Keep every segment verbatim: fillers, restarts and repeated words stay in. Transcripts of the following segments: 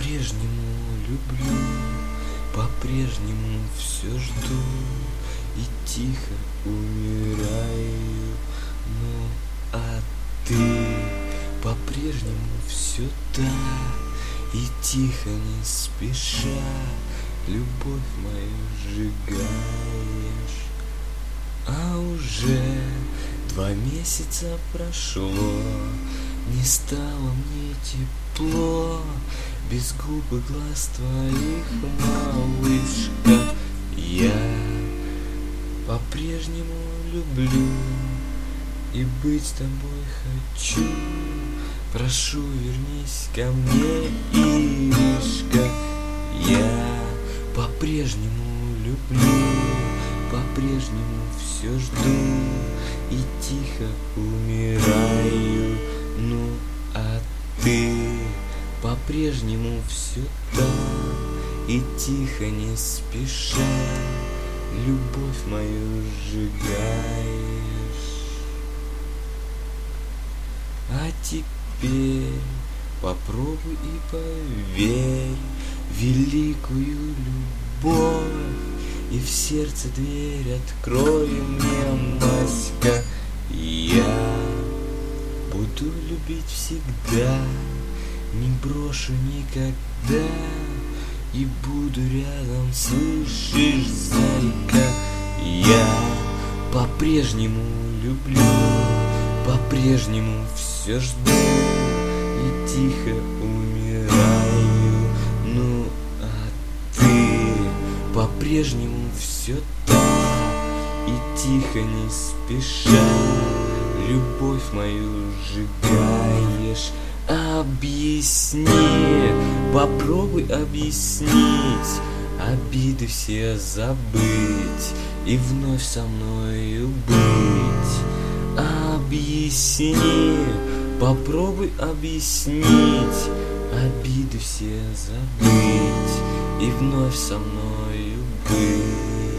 По-прежнему люблю, по-прежнему все жду и тихо умираю. Ну а ты по-прежнему все та и тихо не спеша любовь мою сжигаешь. А уже два месяца прошло, не стало мне тепло без губ и глаз твоих, малышка. Я по-прежнему люблю и быть с тобой хочу. Прошу, вернись ко мне, Иришка. Я по-прежнему люблю, по-прежнему все жду и тихо умираю. Ну а ты по-прежнему все там и тихо не спеша любовь мою сжигаешь. А теперь попробуй и поверь в великую любовь, и в сердце дверь открой мне, Маська. Я буду любить всегда, не брошу никогда, и буду рядом, слышишь, зайка. Я по-прежнему люблю, по-прежнему все жду и тихо умираю. Ну а ты по-прежнему все так и тихо не спеша любовь мою сжигаешь. Объясни, попробуй объяснить, обиды все забыть и вновь со мною быть. Объясни, попробуй объяснить, обиды все забыть и вновь со мною быть.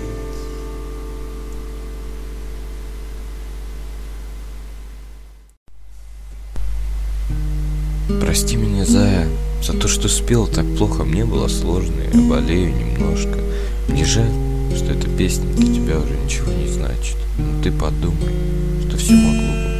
Прости меня, Зая, за то, что спел так плохо. Мне было сложно, я болею немножко. Мне жаль, что эта песня для тебя уже ничего не значит. Но ты подумай, что все могло быть.